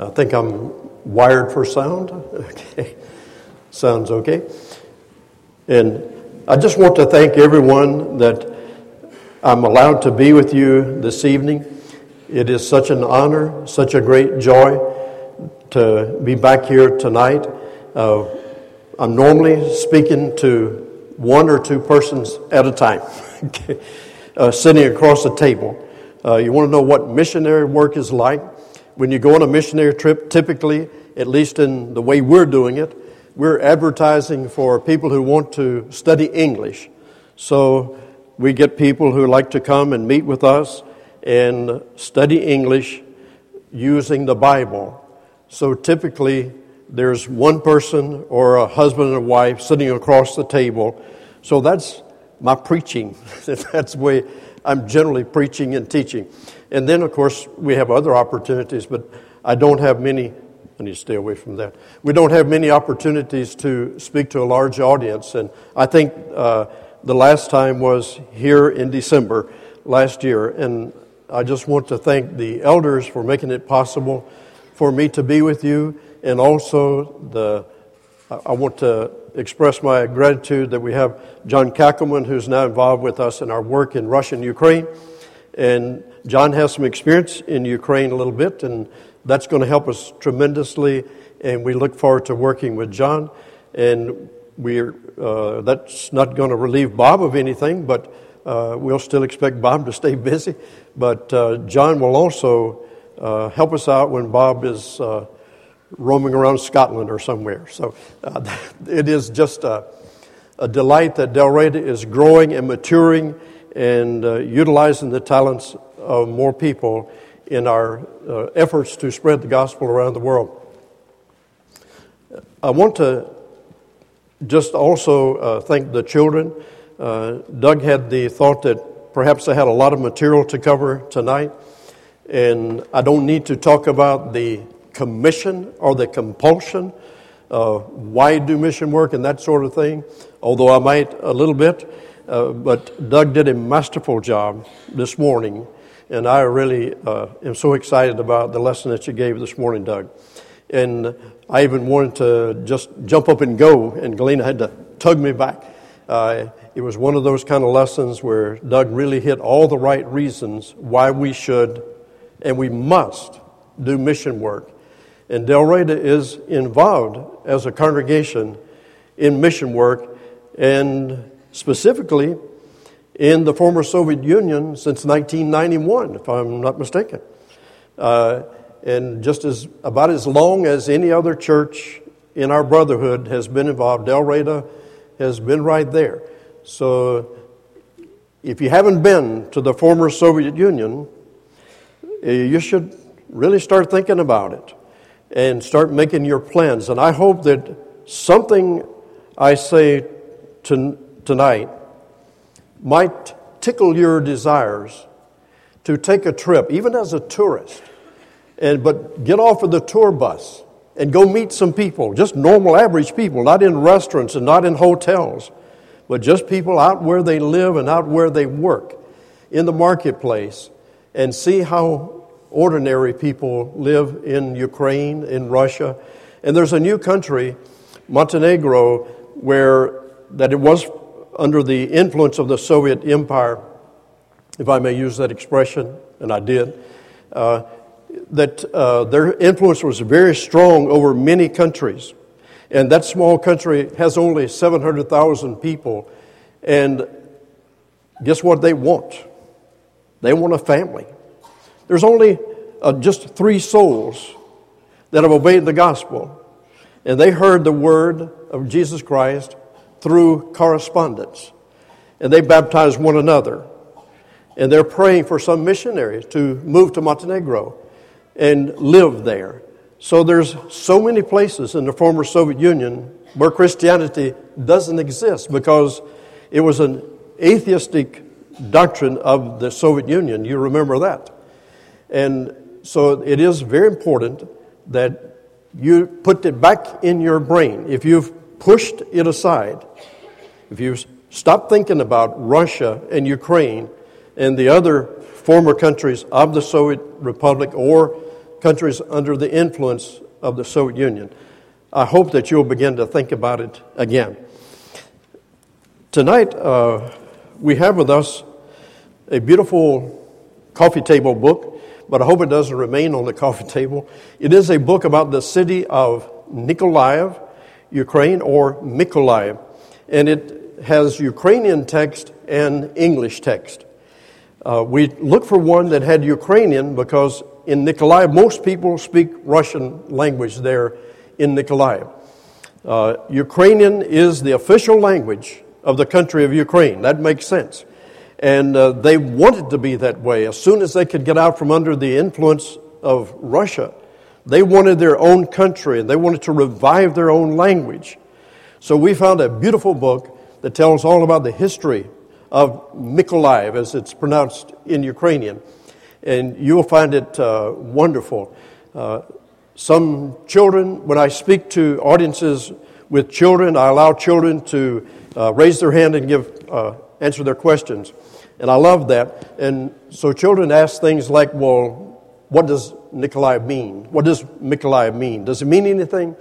I think I'm wired for sound. Okay, sounds okay. And I just want to thank everyone that I'm allowed to be with you this evening. It is such an honor, such a great joy to be back here tonight. I'm normally speaking to one or two persons at a time, okay, sitting across the table. You want to know what missionary work is like? When you go on a missionary trip, typically, at least in the way we're doing it, we're advertising for people who want to study English. So we get people who like to come and meet with us and study English using the Bible. So typically, there's one person or a husband and a wife sitting across the table. So that's my preaching. That's the way I'm generally preaching and teaching. And then, of course, we have other opportunities, but I don't have many. I need to stay away from that. We don't have many opportunities to speak to a large audience. And I think the last time was here in December last year. And I just want to thank the elders for making it possible for me to be with you. And also, I want to express my gratitude that we have John Kackelman, who's now involved with us in our work in Russia and Ukraine. And John has some experience in Ukraine a little bit, and that's going to help us tremendously. And we look forward to working with John. And that's not going to relieve Bob of anything, but we'll still expect Bob to stay busy. But John will also help us out when Bob is roaming around Scotland or somewhere. So it is just a delight that Dalraida is growing and maturing and utilizing the talents of more people in our efforts to spread the gospel around the world. I want to just also thank the children. Doug had the thought that perhaps I had a lot of material to cover tonight, and I don't need to talk about the commission or the compulsion, why do mission work and that sort of thing, although I might a little bit. But Doug did a masterful job this morning, and I really am so excited about the lesson that you gave this morning, Doug. And I even wanted to just jump up and go, and Galena had to tug me back. It was one of those kind of lessons where Doug really hit all the right reasons why we should and we must do mission work. And Dalraida is involved as a congregation in mission work, and specifically in the former Soviet Union since 1991, if I'm not mistaken. And just about as long as any other church in our brotherhood has been involved, Dalraida has been right there. So if you haven't been to the former Soviet Union, you should really start thinking about it and start making your plans. And I hope that something I say tonight might tickle your desires to take a trip, even as a tourist, but get off of the tour bus and go meet some people, just normal, average people, not in restaurants and not in hotels, but just people out where they live and out where they work, in the marketplace, and see how ordinary people live in Ukraine, in Russia. And there's a new country, Montenegro, that it was under the influence of the Soviet Empire, if I may use that expression, and I did, that their influence was very strong over many countries. And that small country has only 700,000 people. And guess what they want? They want a family. There's only just 3 souls that have obeyed the gospel. And they heard the word of Jesus Christ through correspondence. And they baptized one another. And they're praying for some missionaries to move to Montenegro and live there. So there's so many places in the former Soviet Union where Christianity doesn't exist because it was an atheistic doctrine of the Soviet Union. You remember that. And so it is very important that you put it back in your brain. If you've pushed it aside, if you've stopped thinking about Russia and Ukraine and the other former countries of the Soviet Republic or countries under the influence of the Soviet Union. I hope that you'll begin to think about it again. Tonight, we have with us a beautiful coffee table book, but I hope it doesn't remain on the coffee table. It is a book about the city of Nikolaev, Ukraine, or Mykolaiv, and it has Ukrainian text and English text. We looked for one that had Ukrainian because in Nikolaev, most people speak Russian language there in Nikolaev. Ukrainian is the official language of the country of Ukraine. That makes sense. And they wanted to be that way. As soon as they could get out from under the influence of Russia, they wanted their own country and they wanted to revive their own language. So we found a beautiful book that tells all about the history of Mykolaiv, as it's pronounced in Ukrainian. And you'll find it wonderful. Some children, when I speak to audiences with children, I allow children to raise their hand and answer their questions. And I love that. And so children ask things like, well, what does Nikolaev mean? What does Mykolaiv mean? Does it mean anything?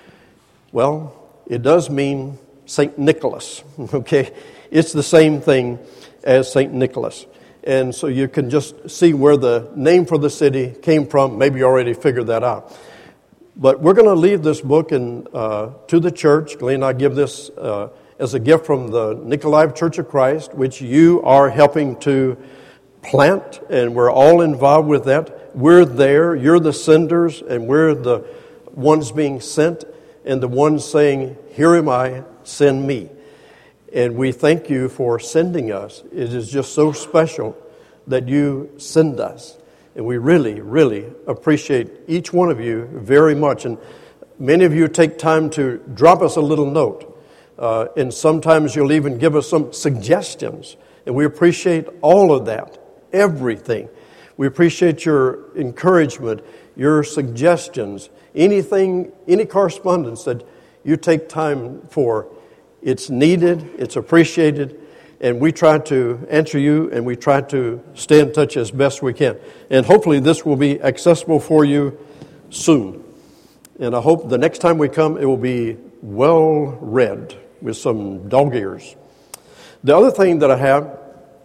Well, it does mean St. Nicholas, okay? It's the same thing as St. Nicholas. And so you can just see where the name for the city came from. Maybe you already figured that out. But we're going to leave this book to the church. Glenn and I give this as a gift from the Nikolaev Church of Christ, which you are helping to plant, and we're all involved with that. We're there, you're the senders, and we're the ones being sent, and the ones saying, here am I, send me. And we thank you for sending us. It is just so special that you send us. And we really, really appreciate each one of you very much. And many of you take time to drop us a little note. And sometimes you'll even give us some suggestions. And we appreciate all of that, everything. We appreciate your encouragement, your suggestions, anything, any correspondence that you take time for. It's needed, it's appreciated, and we try to answer you, and we try to stay in touch as best we can. And hopefully this will be accessible for you soon. And I hope the next time we come, it will be well read with some dog ears. The other thing that I have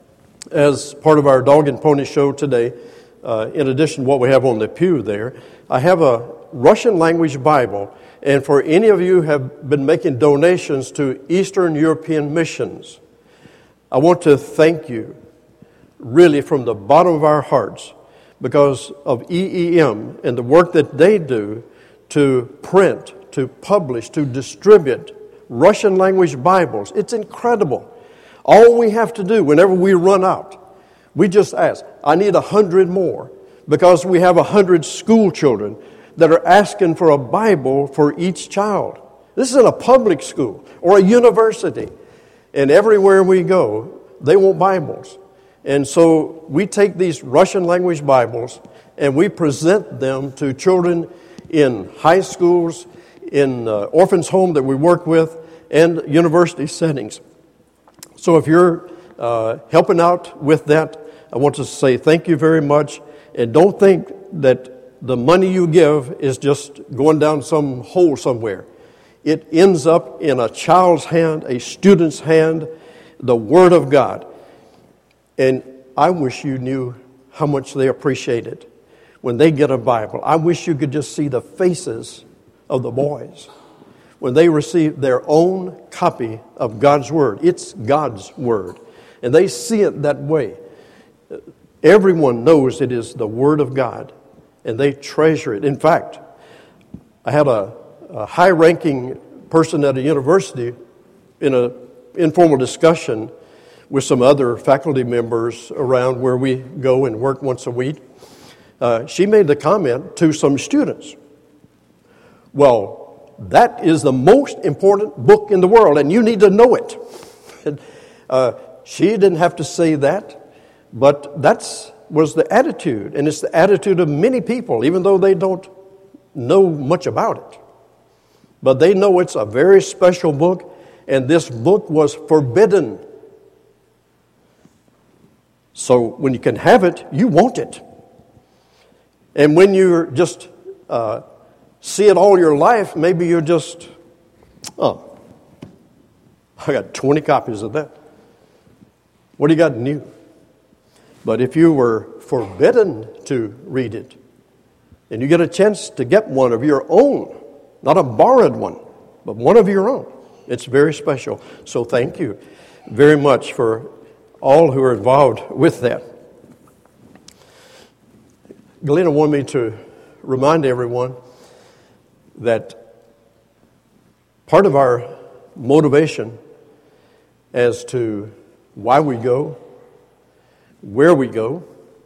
as part of our Dog and Pony show today, in addition to what we have on the pew there, I have a Russian language Bible. And for any of you who have been making donations to Eastern European missions, I want to thank you really from the bottom of our hearts because of EEM and the work that they do to print, to publish, to distribute Russian language Bibles. It's incredible. All we have to do whenever we run out, we just ask, I need 100 more, because we have 100 school children that are asking for a Bible for each child. This is in a public school or a university. And everywhere we go, they want Bibles. And so we take these Russian language Bibles and we present them to children in high schools, in orphans' home that we work with, and university settings. So if you're helping out with that, I want to say thank you very much. And don't think that the money you give is just going down some hole somewhere. It ends up in a child's hand, a student's hand, the Word of God. And I wish you knew how much they appreciate it when they get a Bible. I wish you could just see the faces of the boys when they receive their own copy of God's Word. It's God's Word. And they see it that way. Everyone knows it is the Word of God. And they treasure it. In fact, I had a high-ranking person at a university in an informal discussion with some other faculty members around where we go and work once a week. She made the comment to some students, well, that is the most important book in the world, and you need to know it. And, she didn't have to say that, but that's was the attitude, and it's the attitude of many people, even though they don't know much about it. But they know it's a very special book, and this book was forbidden. So when you can have it, you want it. And when you just see it all your life, maybe you're just, oh, I got 20 copies of that. What do you got new? But if you were forbidden to read it, and you get a chance to get one of your own, not a borrowed one, but one of your own, it's very special. So thank you very much for all who are involved with that. Galena wanted me to remind everyone that part of our motivation as to why we go, where we go,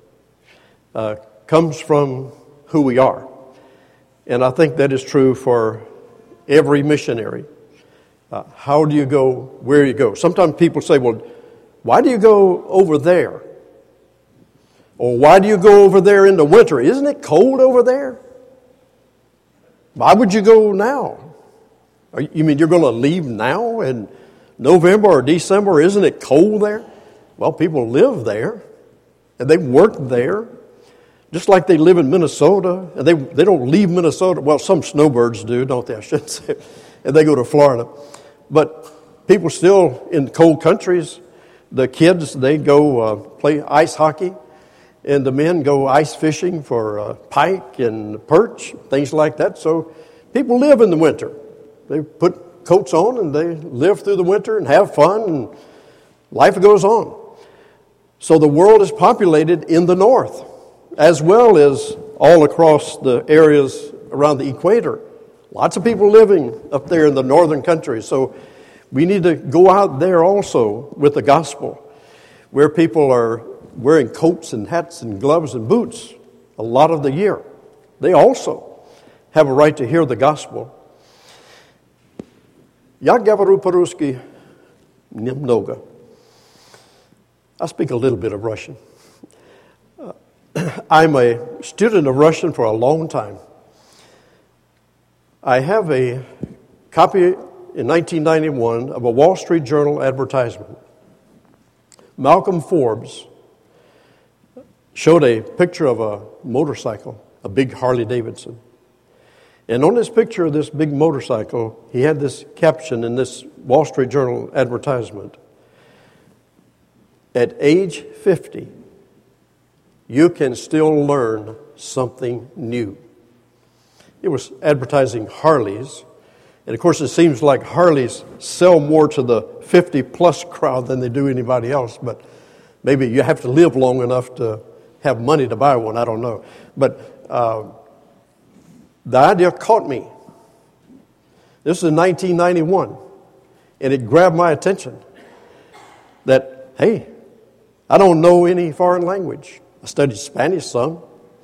comes from who we are. And I think that is true for every missionary. How do you go, where you go? Sometimes people say, well, why do you go over there? Or why do you go over there in the winter? Isn't it cold over there? Why would you go now? You mean you're going to leave now in November or December? Isn't it cold there? Well, people live there, and they work there, just like they live in Minnesota. And they don't leave Minnesota. Well, some snowbirds do, don't they? I shouldn't say. And they go to Florida. But people still in cold countries, the kids, they go play ice hockey. And the men go ice fishing for pike and perch, things like that. So people live in the winter. They put coats on and they live through the winter and have fun, and life goes on. So the world is populated in the north, as well as all across the areas around the equator. Lots of people living up there in the northern countries. So we need to go out there also with the gospel, where people are wearing coats and hats and gloves and boots a lot of the year. They also have a right to hear the gospel. Я говорю по-русски немного. I speak a little bit of Russian. I'm a student of Russian for a long time. I have a copy in 1991 of a Wall Street Journal advertisement. Malcolm Forbes showed a picture of a motorcycle, a big Harley Davidson. And on this picture of this big motorcycle, he had this caption in this Wall Street Journal advertisement. At age 50, you can still learn something new. It was advertising Harleys. And of course, it seems like Harleys sell more to the 50-plus crowd than they do anybody else. But maybe you have to live long enough to have money to buy one, I don't know. But the idea caught me. This is in 1991, and it grabbed my attention that, hey, I don't know any foreign language. I studied Spanish some,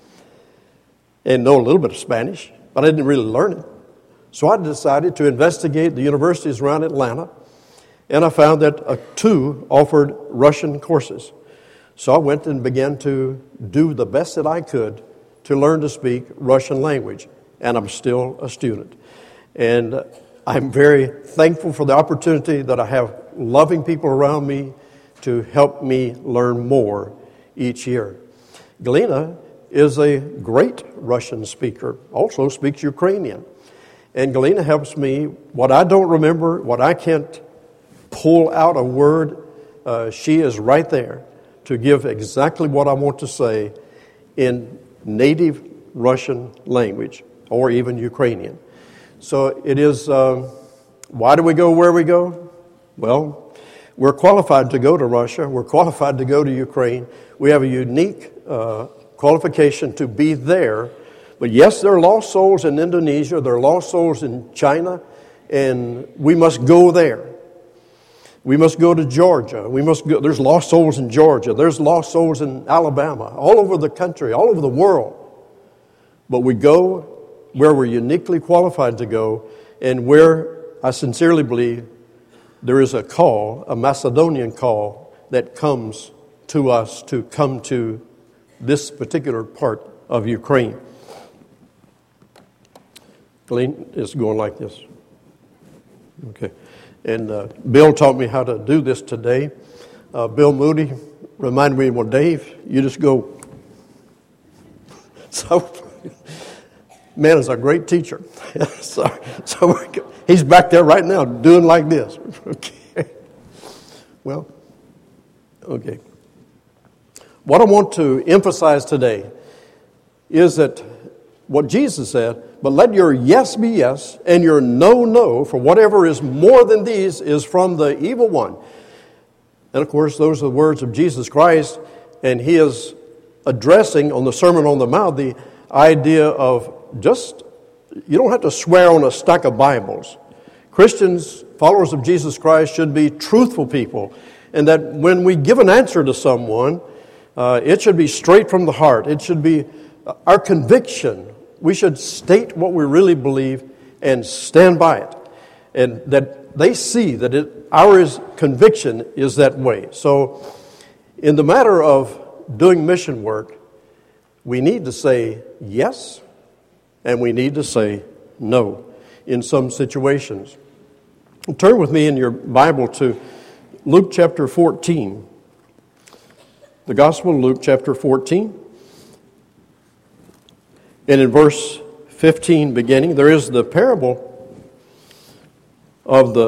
and know a little bit of Spanish, but I didn't really learn it. So I decided to investigate the universities around Atlanta, and I found that 2 offered Russian courses. So I went and began to do the best that I could to learn to speak Russian language. And I'm still a student. And I'm very thankful for the opportunity that I have loving people around me to help me learn more each year. Galena is a great Russian speaker, also speaks Ukrainian. And Galena helps me. What I don't remember, what I can't pull out a word, she is right there to give exactly what I want to say in native Russian language or even Ukrainian. So it is, why do we go where we go? Well, we're qualified to go to Russia. We're qualified to go to Ukraine. We have a unique qualification to be there. But yes, there are lost souls in Indonesia. There are lost souls in China. And we must go there. We must go to Georgia. We must go. There's lost souls in Georgia. There's lost souls in Alabama, all over the country, all over the world. But we go where we're uniquely qualified to go, and where I sincerely believe there is a call, a Macedonian call, that comes to us to come to this particular part of Ukraine. Glenn is going like this. Okay. And Bill taught me how to do this today. Bill Moody reminded me, well, Dave, you just go So, man is a great teacher. so he's back there right now doing like this. Okay. Well, okay. What I want to emphasize today is that what Jesus said, but let your yes be yes and your no, no, for whatever is more than these is from the evil one. And of course, those are the words of Jesus Christ, and he is addressing on the Sermon on the Mount the idea of just, you don't have to swear on a stack of Bibles. Christians, followers of Jesus Christ, should be truthful people, and that when we give an answer to someone, it should be straight from the heart. It should be our conviction. We should state what we really believe and stand by it, and that they see that our conviction is that way. So in the matter of doing mission work, we need to say yes and we need to say no in some situations. Turn with me in your Bible to Luke chapter 14. The Gospel of Luke chapter 14. And in verse 15 beginning, there is the parable of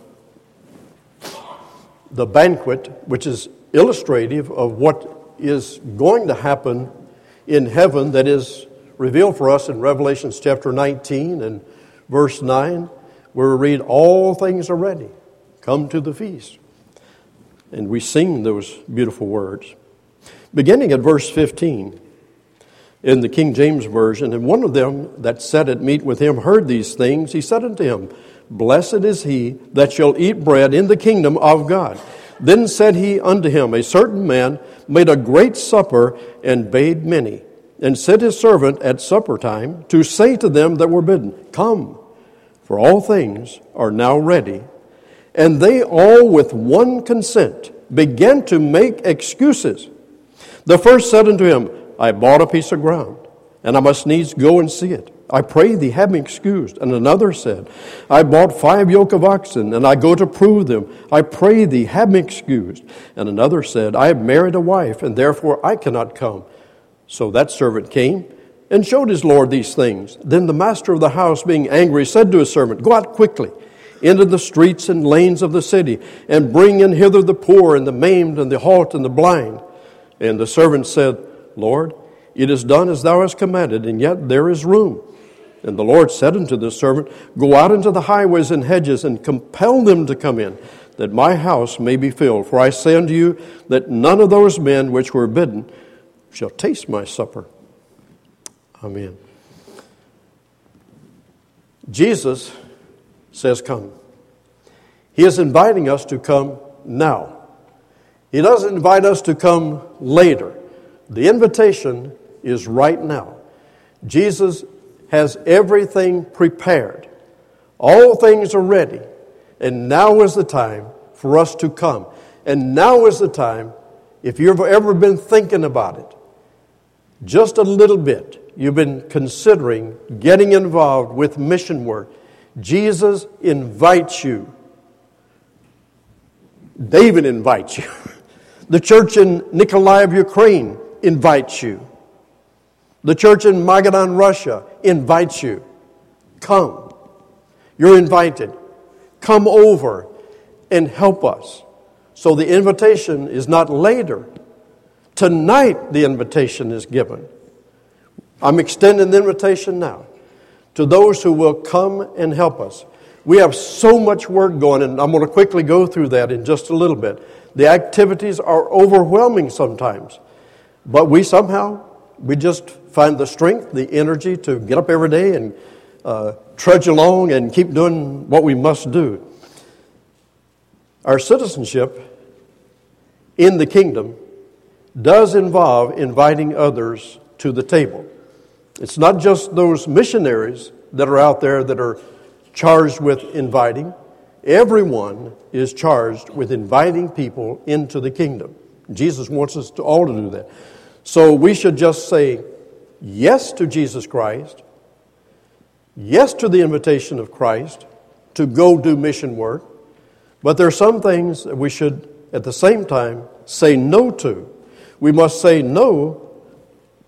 the banquet, which is illustrative of what is going to happen in heaven that is revealed for us in Revelation chapter 19 and verse 9, where we read, all things are ready, come to the feast. And we sing those beautiful words. Beginning at verse 15, in the King James Version, and one of them that sat at meat with him heard these things. He said unto him, Blessed is he that shall eat bread in the kingdom of God. Then said he unto him, A certain man made a great supper and bade many, and sent his servant at supper time to say to them that were bidden, Come, for all things are now ready. And they all with one consent began to make excuses. The first said unto him, I bought a piece of ground, and I must needs go and see it. I pray thee, have me excused. And another said, I bought 5 yoke of oxen, and I go to prove them. I pray thee, have me excused. And another said, I have married a wife, and therefore I cannot come. So that servant came and showed his lord these things. Then the master of the house, being angry, said to his servant, Go out quickly into the streets and lanes of the city, and bring in hither the poor, and the maimed, and the halt, and the blind. And the servant said, Lord, it is done as thou hast commanded, and yet there is room. And the Lord said unto the servant, Go out into the highways and hedges, and compel them to come in, that my house may be filled. For I say unto you, that none of those men which were bidden shall taste my supper. Amen. Jesus says, Come. He is inviting us to come now. He doesn't invite us to come later. The invitation is right now. Jesus has everything prepared. All things are ready. And now is the time for us to come. And now is the time, if you've ever been thinking about it, just a little bit, you've been considering getting involved with mission work, Jesus invites you. David invites you. The church in Nikolaev, Ukraine invites you. The church in Magadan, Russia invites you. Come. You're invited. Come over and help us. So the invitation is not later. Tonight the invitation is given. I'm extending the invitation now to those who will come and help us. We have so much work going, and I'm going to quickly go through that in just a little bit. The activities are overwhelming sometimes, but we just find the strength, the energy to get up every day and trudge along and keep doing what we must do. Our citizenship in the kingdom does involve inviting others to the table. It's not just those missionaries that are out there that are charged with inviting. Everyone is charged with inviting people into the kingdom. Jesus wants us to all to do that. So we should just say yes to Jesus Christ, yes to the invitation of Christ to go do mission work, but there are some things that we should at the same time say no to. We must say no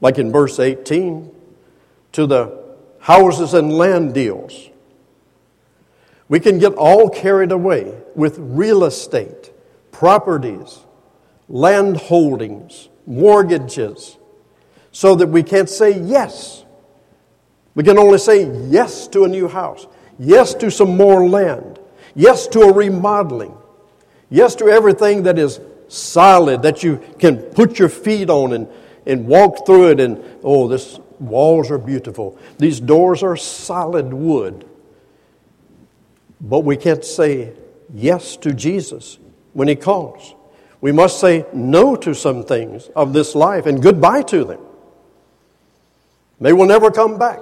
like in verse 18, to the houses and land deals. We can get all carried away with real estate, properties, land holdings, mortgages, so that we can't say yes. We can only say yes to a new house, yes to some more land, yes to a remodeling, yes to everything that is solid, that you can put your feet on and walk through it, and oh, this walls are beautiful. These doors are solid wood. But we can't say yes to Jesus when He calls. We must say no to some things of this life and goodbye to them. They will never come back.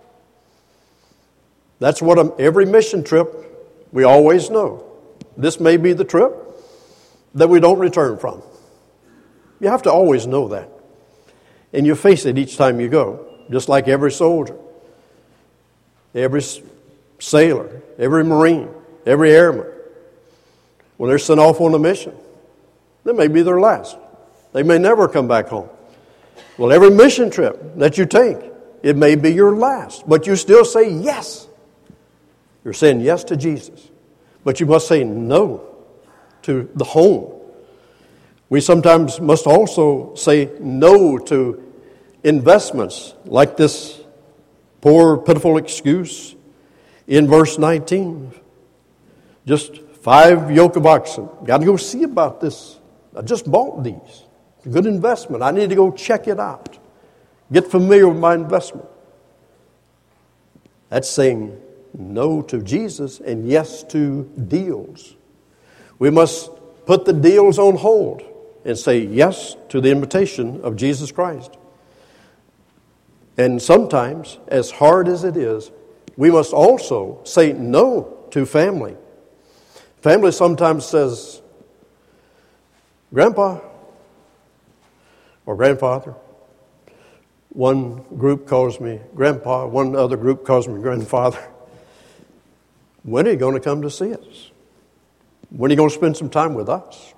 That's what every mission trip, we always know. This may be the trip that we don't return from. You have to always know that. And you face it each time you go, just like every soldier, every sailor, every Marine, every airman. When they're sent off on a mission, that may be their last. They may never come back home. Well, every mission trip that you take, it may be your last, but you still say yes. You're saying yes to Jesus, but you must say no to the home. We sometimes must also say no to investments, like this poor, pitiful excuse in verse 19. Just 5 yoke of oxen. Got to go see about this. I just bought these. It's a good investment. I need to go check it out. Get familiar with my investment. That's saying no to Jesus and yes to deals. We must put the deals on hold and say yes to the invitation of Jesus Christ. And sometimes, as hard as it is, we must also say no to family. Family sometimes says, Grandpa or Grandfather. One group calls me Grandpa, one other group calls me Grandfather. When are you going to come to see us? When are you going to spend some time with us?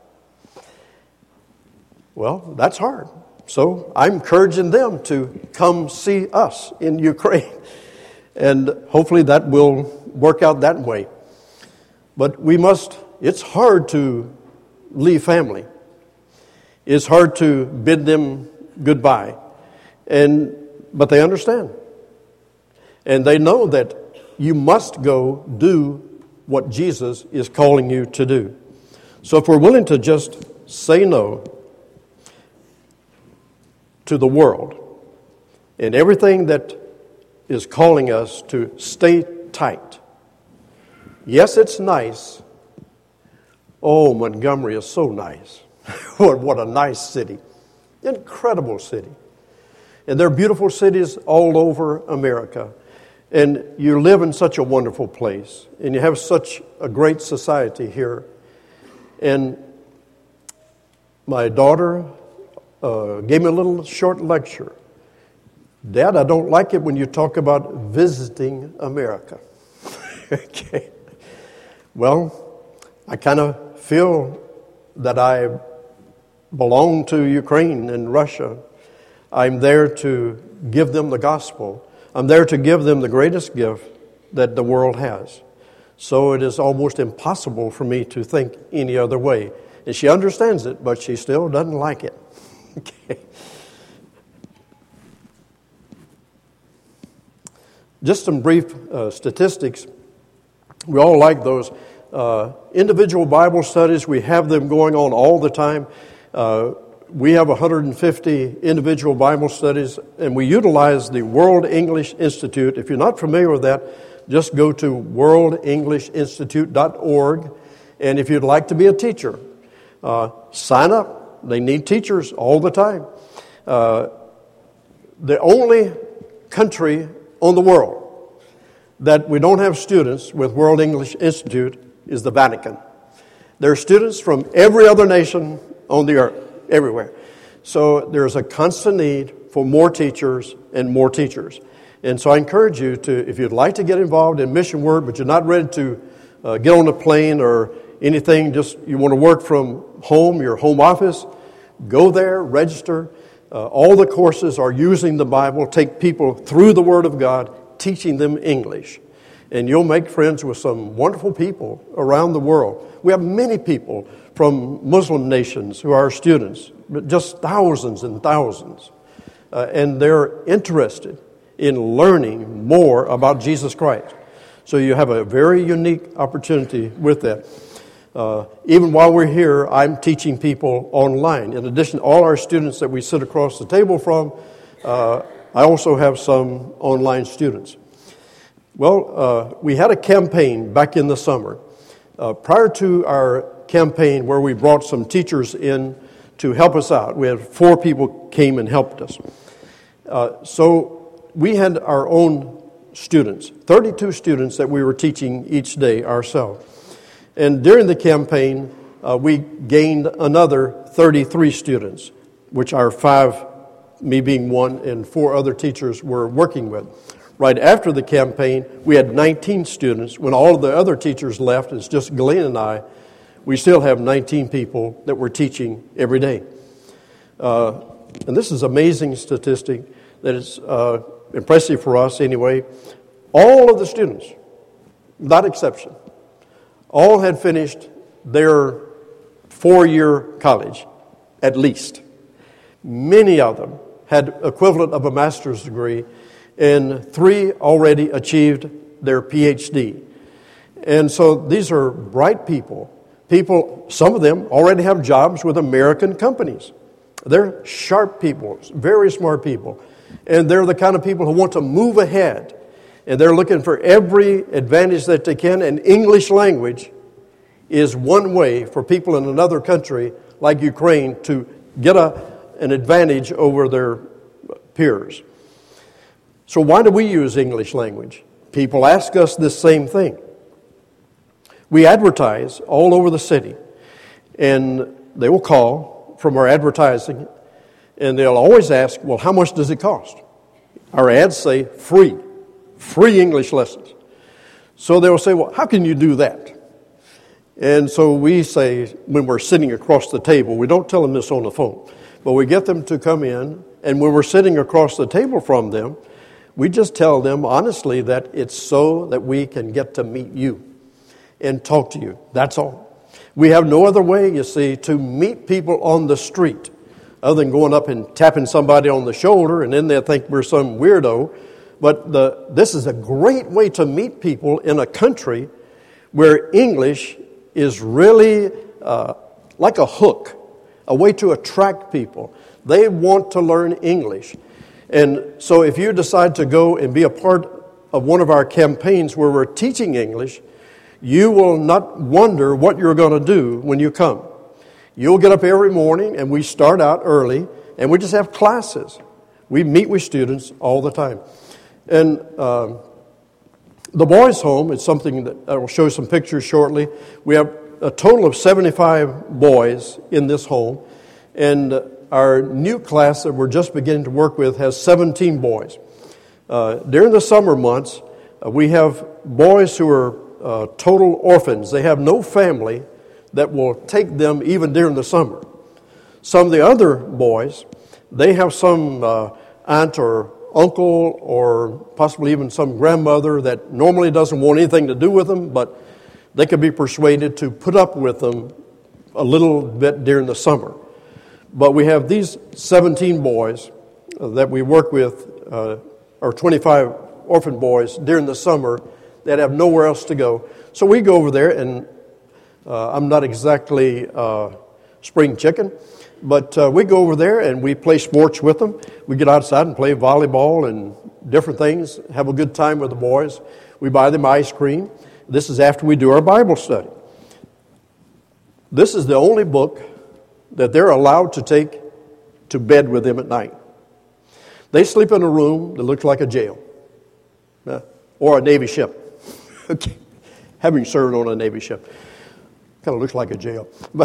Well, that's hard. So I'm encouraging them to come see us in Ukraine. And hopefully that will work out that way. But it's hard to leave family. It's hard to bid them goodbye. But they understand. And they know that you must go do what Jesus is calling you to do. So if we're willing to just say no to the world and everything that is calling us to stay tight. Yes, it's nice. Oh, Montgomery is so nice. What a nice city. Incredible city. And there are beautiful cities all over America. And you live in such a wonderful place. And you have such a great society here. And my daughter gave me a little short lecture. Dad, I don't like it when you talk about visiting America. Okay. Well, I kind of feel that I belong to Ukraine and Russia. I'm there to give them the gospel. I'm there to give them the greatest gift that the world has. So it is almost impossible for me to think any other way. And she understands it, but she still doesn't like it. Okay. Just some brief statistics. We all like those. Individual Bible studies, we have them going on all the time. We have 150 individual Bible studies, and we utilize the World English Institute. If you're not familiar with that, just go to worldenglishinstitute.org. And if you'd like to be a teacher, sign up. They need teachers all the time. The only country on the world that we don't have students with World English Institute is the Vatican. There are students from every other nation on the earth, everywhere. So there's a constant need for more teachers and more teachers. And so I encourage you to, if you'd like to get involved in mission work, but you're not ready to get on a plane or anything, just you want to work from home, your home office, go there, register, All the courses are using the Bible, take people through the Word of God, teaching them English. And you'll make friends with some wonderful people around the world. We have many people from Muslim nations who are our students, just thousands and thousands. And they're interested in learning more about Jesus Christ. So you have a very unique opportunity with that. Even while we're here, I'm teaching people online. In addition to all our students that we sit across the table from, I also have some online students. Well, we had a campaign back in the summer. Prior to our campaign where we brought some teachers in to help us out, we had 4 people came and helped us. So we had our own students, 32 students that we were teaching each day ourselves. And during the campaign, we gained another 33 students, which our 5, me being one, and 4 other teachers were working with. Right after the campaign, we had 19 students. When all of the other teachers left, it's just Glenn and I, we still have 19 people that we're teaching every day. And this is an amazing statistic that is impressive for us anyway. All of the students, without exception, all had finished their 4-year college, at least. Many of them had equivalent of a master's degree, and 3 already achieved their PhD. And so these are bright people. Some of them already have jobs with American companies. They're sharp people, very smart people. And they're the kind of people who want to move ahead. And they're looking for every advantage that they can. And English language is one way for people in another country like Ukraine to get an advantage over their peers. So why do we use English language? People ask us this same thing. We advertise all over the city, and they will call from our advertising, and they'll always ask, well, how much does it cost? Our ads say free English lessons. So they'll say, well, how can you do that? And so we say, when we're sitting across the table, we don't tell them this on the phone, but we get them to come in, and when we're sitting across the table from them, we just tell them honestly that it's so that we can get to meet you and talk to you. That's all. We have no other way, you see, to meet people on the street other than going up and tapping somebody on the shoulder, and then they'll think we're some weirdo. But this is a great way to meet people in a country where English is really like a hook, a way to attract people. They want to learn English. And so if you decide to go and be a part of one of our campaigns where we're teaching English, you will not wonder what you're going to do when you come. You'll get up every morning, and we start out early, and we just have classes. We meet with students all the time. And the boys' home is something that I will show some pictures shortly. We have a total of 75 boys in this home, and our new class that we're just beginning to work with has 17 boys. During the summer months, we have boys who are total orphans. They have no family that will take them even during the summer. Some of the other boys, they have some aunt or uncle or possibly even some grandmother that normally doesn't want anything to do with them, but they could be persuaded to put up with them a little bit during the summer. But we have these 17 boys that we work with, or 25 orphan boys during the summer that have nowhere else to go. So we go over there, and I'm not exactly spring chicken, but we go over there and we play sports with them. We get outside and play volleyball and different things, have a good time with the boys. We buy them ice cream. This is after we do our Bible study. This is the only book that they're allowed to take to bed with them at night. They sleep in a room that looks like a jail or a Navy ship. Okay. Having served on a Navy ship, kind of looks like a jail.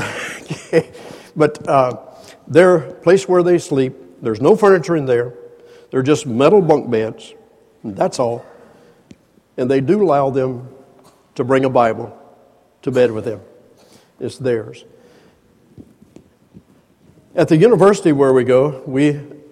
But their place where they sleep, there's no furniture in there. They're just metal bunk beds. And that's all. And they do allow them to bring a Bible to bed with them. It's theirs. At the university where we go, we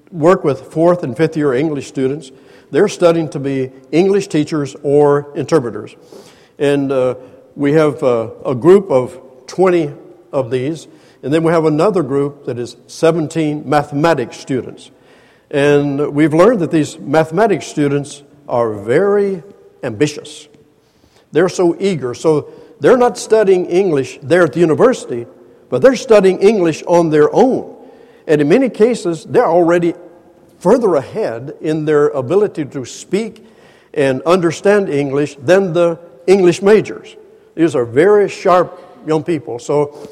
work with fourth and fifth year English students. They're studying to be English teachers or interpreters. And we have a group of 20 of these, and then we have another group that is 17 mathematics students. And we've learned that these mathematics students are very ambitious. They're so eager. So they're not studying English there at the university, but they're studying English on their own. And in many cases, they're already further ahead in their ability to speak and understand English than the English majors. These are very sharp young people. So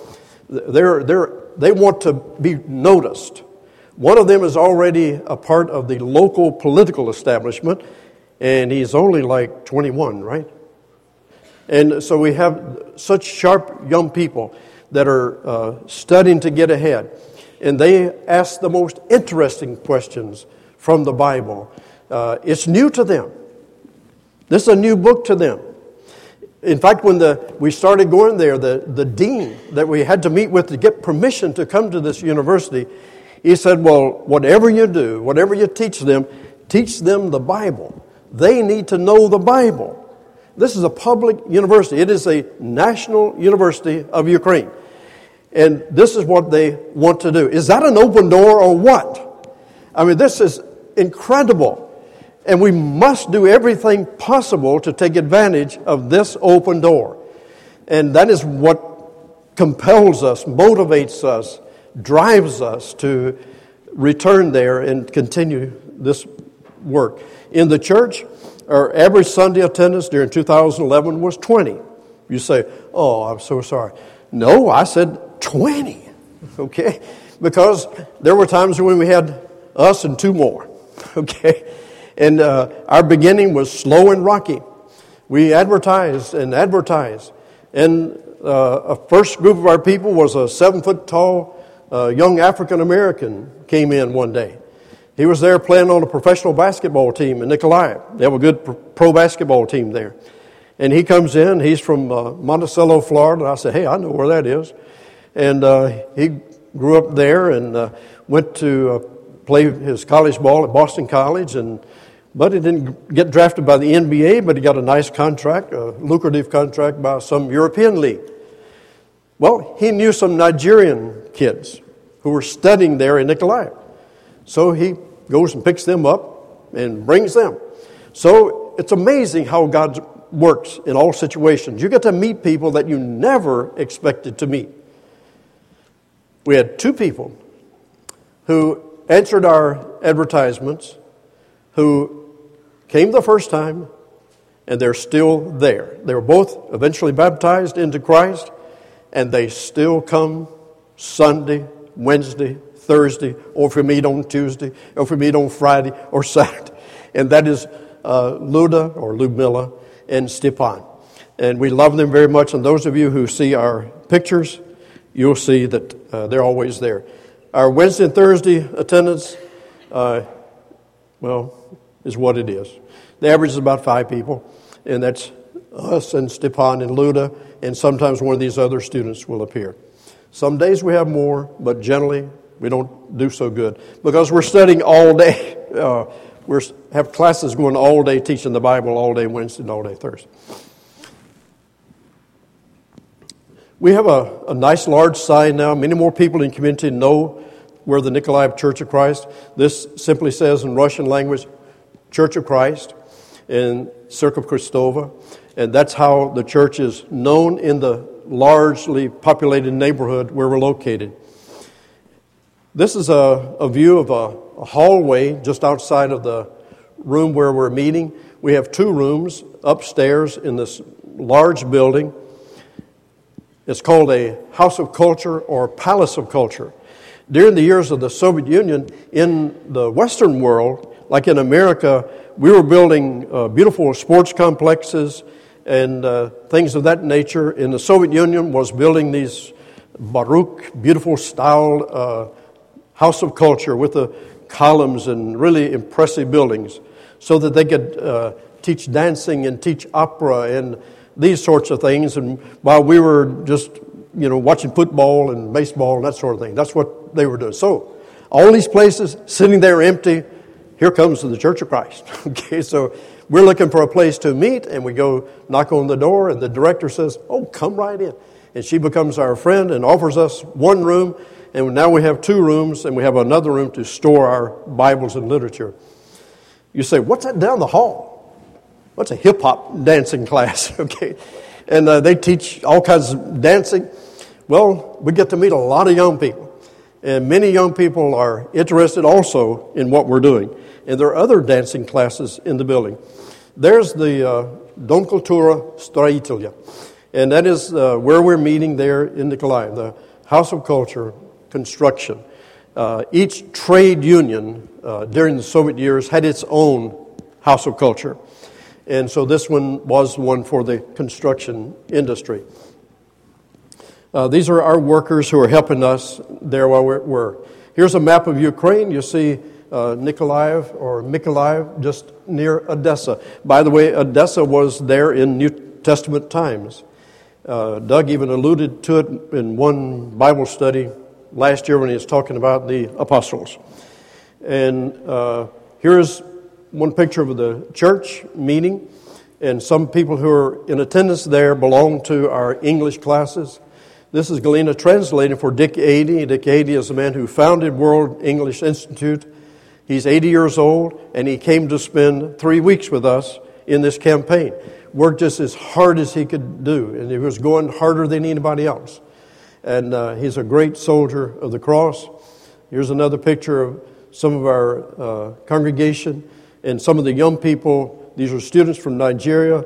they want to be noticed. One of them is already a part of the local political establishment, and he's only like 21, right? And so we have such sharp young people that are studying to get ahead. And they ask the most interesting questions from the Bible. It's new to them. This is a new book to them. In fact, when we started going there, the dean that we had to meet with to get permission to come to this university, he said, well, whatever you do, whatever you teach them the Bible. They need to know the Bible. This is a public university. It is a national university of Ukraine. And this is what they want to do. Is that an open door or what? I mean, this is incredible. And we must do everything possible to take advantage of this open door. And that is what compels us, motivates us, drives us to return there and continue this work. In the church, our average Sunday attendance during 2011 was 20. You say, oh, I'm so sorry. No, I said 20, okay? Because there were times when we had us and two more, okay? And our beginning was slow and rocky. We advertised. And a first group of our people was a 7-foot-tall young African-American came in one day. He was there playing on a professional basketball team in Nikolaev. They have a good pro basketball team there. And he comes in. He's from Monticello, Florida. And I said, hey, I know where that is. And he grew up there and went to play his college ball at Boston College. But he didn't get drafted by the NBA, but he got a nice contract, a lucrative contract by some European league. Well, he knew some Nigerian kids who were studying there in Nikolaev. So he goes and picks them up and brings them. So it's amazing how God works in all situations. You get to meet people that you never expected to meet. We had two people who answered our advertisements, who came the first time, and they're still there. They were both eventually baptized into Christ, and they still come Sunday, Wednesday, Thursday, or if we meet on Tuesday, or if we meet on Friday or Saturday. And that is Luda or Ludmilla and Stepan. And we love them very much. And those of you who see our pictures, you'll see that they're always there. Our Wednesday and Thursday attendance, is what it is. The average is about 5 people, and that's us and Stepan and Luda, and sometimes one of these other students will appear. Some days we have more, but generally we don't do so good because we're studying all day. We have classes going all day, teaching the Bible all day Wednesday and all day Thursday. We have a nice large sign now. Many more people in the community know we're the Nikolaev Church of Christ. This simply says in Russian language, Church of Christ in Cerkov Kristova. And that's how the church is known in the largely populated neighborhood where we're located. This is a view of a hallway just outside of the room where we're meeting. We have 2 rooms upstairs in this large building. It's called a House of Culture or Palace of Culture. During the years of the Soviet Union, in the Western world, like in America, we were building beautiful sports complexes and things of that nature. In the Soviet Union was building these Baroque, beautiful style House of Culture with the columns and really impressive buildings so that they could teach dancing and teach opera and these sorts of things. And while we were just, watching football and baseball and that sort of thing, that's what they were doing. So All these places sitting there empty, here comes the Church of Christ. Okay, so we're looking for a place to meet, and we go knock on the door, and the director says, "Oh, come right in." And she becomes our friend and offers us one room, and now we have 2 rooms, and we have another room to store our Bibles and literature. You say, "What's that down the hall?" What's a hip-hop dancing class? Okay, and they teach all kinds of dancing. Well, we get to meet a lot of young people, and many young people are interested also in what we're doing. And there are other dancing classes in the building. There's the Dom Cultura Stроителя, and that is where we're meeting there in Nikolaev, the House of Culture Construction. Each trade union during the Soviet years had its own House of Culture. And so this one was one for the construction industry. These are our workers who are helping us there while we're. Here's a map of Ukraine. You see Mykolaiv, just near Odessa. By the way, Odessa was there in New Testament times. Doug even alluded to it in one Bible study last year when he was talking about the apostles. And here's one picture of the church meeting, and some people who are in attendance there belong to our English classes. This is Galena translating for Dick Adey. Dick Adey is the man who founded World English Institute. He's 80 years old, and he came to spend 3 weeks with us in this campaign. Worked just as hard as he could do, and he was going harder than anybody else. And he's a great soldier of the cross. Here's another picture of some of our congregation and some of the young people. These are students from Nigeria.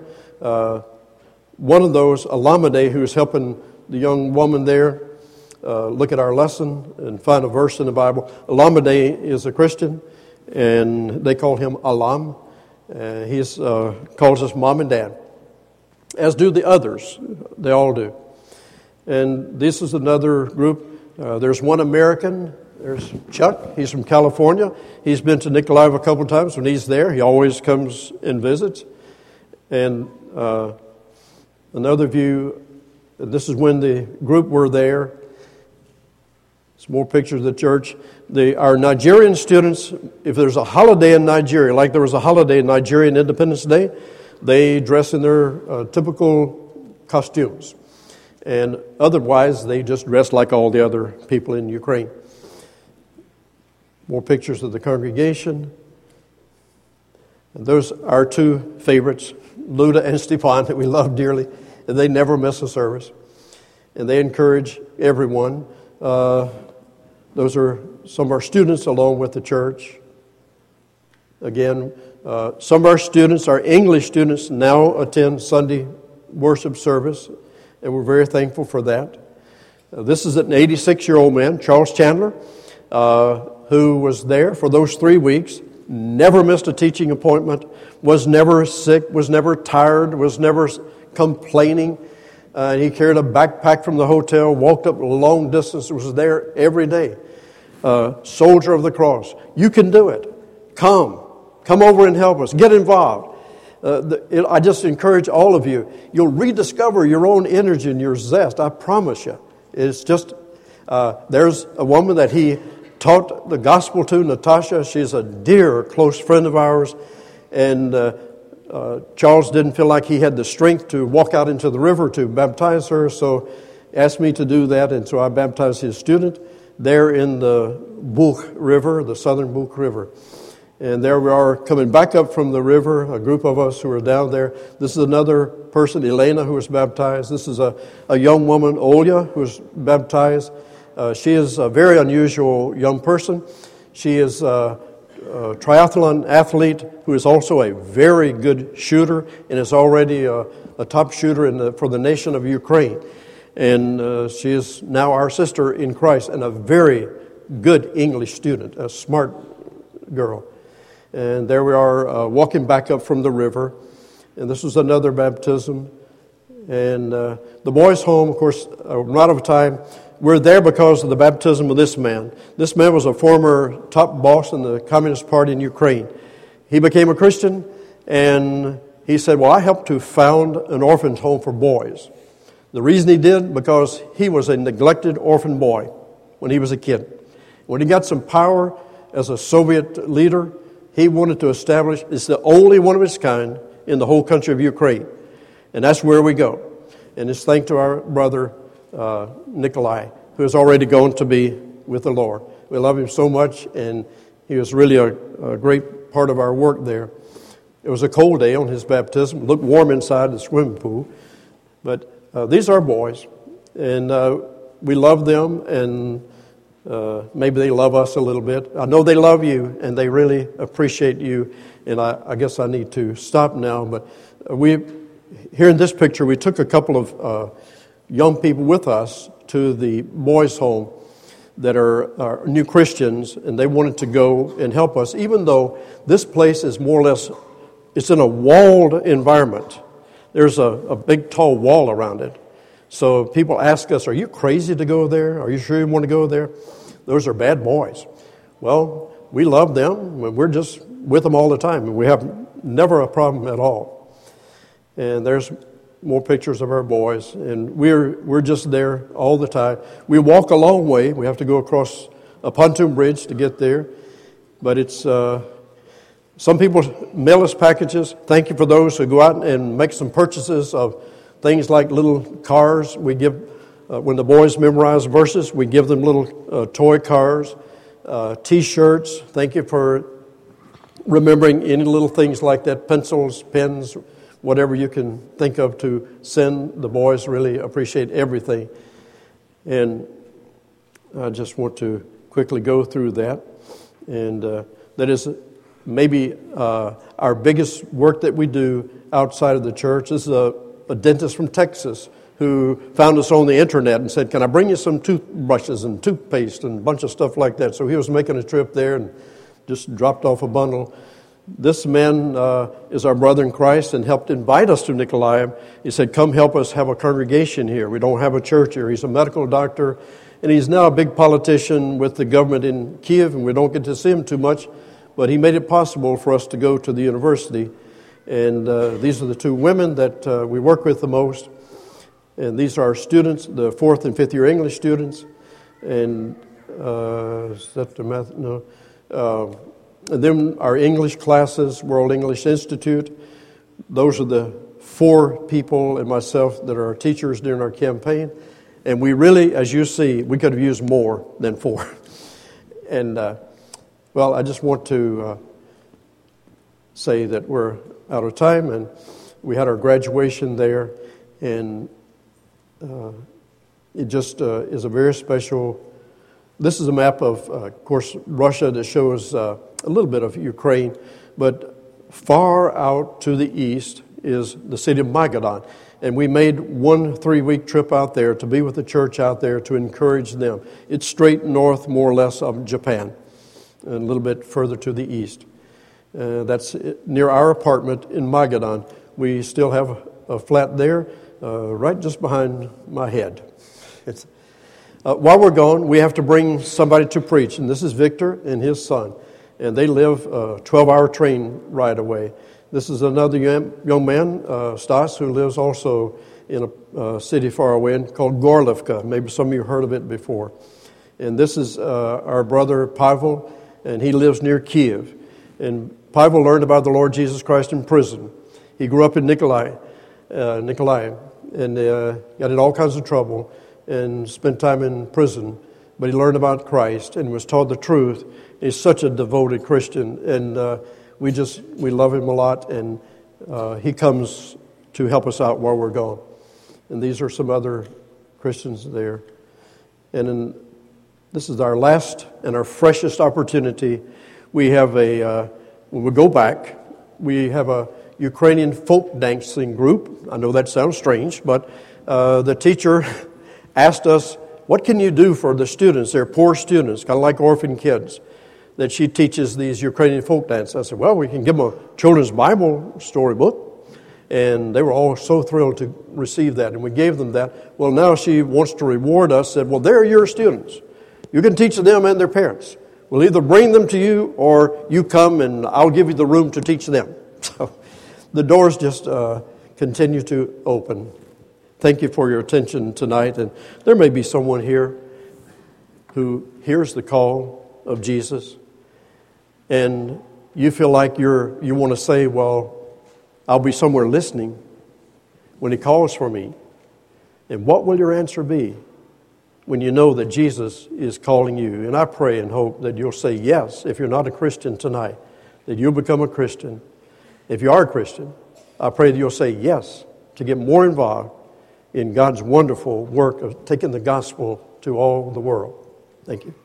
One of those, Alamide, who is helping the young woman there look at our lesson and find a verse in the Bible. Alamide is a Christian, and they call him Alam. He calls us Mom and Dad, as do the others. They all do. And this is another group. There's one American. There's Chuck. He's from California. He's been to Nikolaev a couple of times. When he's there, he always comes and visits. And another view, this is when the group were there. Some more pictures of the church. Our Nigerian students, if there's a holiday in Nigeria, like there was a holiday in Nigerian Independence Day, they dress in their typical costumes. And otherwise, they just dress like all the other people in Ukraine. More pictures of the congregation. And those are our 2 favorites, Luda and Stepan, that we love dearly. And they never miss a service. And they encourage everyone. Those are some of our students along with the church. Again, some of our students, our English students, now attend Sunday worship service, and we're very thankful for that. This is an 86-year-old man, Charles Chandler, who was there for those 3 weeks, never missed a teaching appointment, was never sick, was never tired, was never complaining. He carried a backpack from the hotel, walked up a long distance, was there every day. Soldier of the cross. You can do it. Come over and help us. Get involved. I just encourage all of you. You'll rediscover your own energy and your zest. I promise you. It's just, there's a woman that he taught the gospel to, Natasha. She's a dear, close friend of ours. And Charles didn't feel like he had the strength to walk out into the river to baptize her, so asked me to do that. And so I baptized his student there in the Bug River, the southern Bug River. And there we are coming back up from the river, a group of us who are down there. This is another person, Elena, who was baptized. This is a young woman, Olya, who was baptized. She is a very unusual young person. She is a triathlon athlete who is also a very good shooter and is already a top shooter for the nation of Ukraine. And she is now our sister in Christ and a very good English student, a smart girl. And there we are walking back up from the river. And this was another baptism. And the boys' home, of course, I'm out of time. We're there because of the baptism of this man. This man was a former top boss in the Communist Party in Ukraine. He became a Christian, and he said, well, I helped to found an orphanage home for boys. The reason he did, because he was a neglected orphan boy when he was a kid. When he got some power as a Soviet leader, he wanted to establish, it's the only one of its kind in the whole country of Ukraine. And that's where we go. And it's thanks to our brother Nikolai, who has already gone to be with the Lord. We love him so much, and he was really a great part of our work there. It was a cold day on his baptism. It looked warm inside the swimming pool. But these are boys, and we love them, and maybe they love us a little bit. I know they love you, and they really appreciate you. And I guess I need to stop now. But here in this picture, we took a couple of young people with us to the boys' home that are new Christians, and they wanted to go and help us, even though this place is more or less, it's in a walled environment. There's a big, tall wall around it. So people ask us, are you crazy to go there? Are you sure you want to go there? Those are bad boys. Well, we love them. We're just with them all the time. We have never a problem at all. And there's more pictures of our boys. And we're just there all the time. We walk a long way. We have to go across a pontoon bridge to get there. But it's... Some people mail us packages. Thank you for those who go out and make some purchases of things like little cars. We give, when the boys memorize verses, we give them little toy cars, T-shirts. Thank you for remembering any little things like that, pencils, pens, whatever you can think of to send. The boys really appreciate everything. And I just want to quickly go through that. And that is maybe our biggest work that we do outside of the church. This is a dentist from Texas who found us on the internet and said, can I bring you some toothbrushes and toothpaste and a bunch of stuff like that? So he was making a trip there and just dropped off a bundle. This man is our brother in Christ and helped invite us to Nikolaev. He said, come help us have a congregation here. We don't have a church here. He's a medical doctor, and he's now a big politician with the government in Kiev, and we don't get to see him too much. But he made it possible for us to go to the university. And these are the two women that we work with the most. And these are our students, the 4th and 5th year English students. And is that the math? No. And then our English classes, World English Institute. Those are the 4 people and myself that are our teachers during our campaign. And we really, as you see, we could have used more than 4. And... well, I just want to say that we're out of time, and we had our graduation there, and it just is a very special. This is a map of course, Russia that shows a little bit of Ukraine, but far out to the east is the city of Magadan, and we made 1 3-week trip out there to be with the church out there to encourage them. It's straight north, more or less, of Japan. And a little bit further to the east. That's near our apartment in Magadan. We still have a flat there, right just behind my head. While we're gone, we have to bring somebody to preach, and this is Victor and his son. And they live a 12-hour train ride away. This is another young man, Stas, who lives also in a city far away called Gorlivka. Maybe some of you heard of it before. And this is our brother Pavel, and he lives near Kiev. And Pavel learned about the Lord Jesus Christ in prison. He grew up in Nikolaev, and got in all kinds of trouble and spent time in prison. But he learned about Christ and was taught the truth. He's such a devoted Christian, and we love him a lot, and he comes to help us out while we're gone. And these are some other Christians there. And this is our last and our freshest opportunity. We have when we go back, we have a Ukrainian folk dancing group. I know that sounds strange, but the teacher asked us, what can you do for the students? They're poor students, kind of like orphan kids, that she teaches these Ukrainian folk dance. I said, well, we can give them a children's Bible storybook. And they were all so thrilled to receive that, and we gave them that. Well, now she wants to reward us, said, well, they're your students. You can teach them and their parents. We'll either bring them to you or you come and I'll give you the room to teach them. So the doors just continue to open. Thank you for your attention tonight. And there may be someone here who hears the call of Jesus, and you feel like you want to say, well, I'll be somewhere listening when He calls for me, and what will your answer be when you know that Jesus is calling you? And I pray and hope that you'll say yes. If you're not a Christian tonight, that you'll become a Christian. If you are a Christian, I pray that you'll say yes to get more involved in God's wonderful work of taking the gospel to all the world. Thank you.